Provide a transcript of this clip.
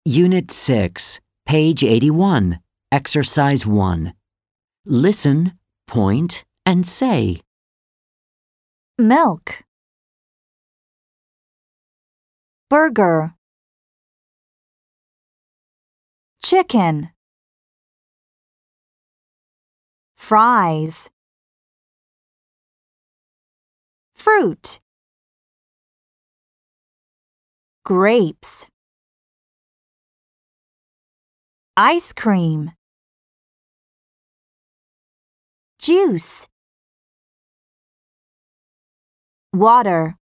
Unit 6, page 81, Exercise 1. Listen, point, and say. Milk. Burger. Chicken. Fries. Fruit. Grapes. Ice cream. Juice. Water.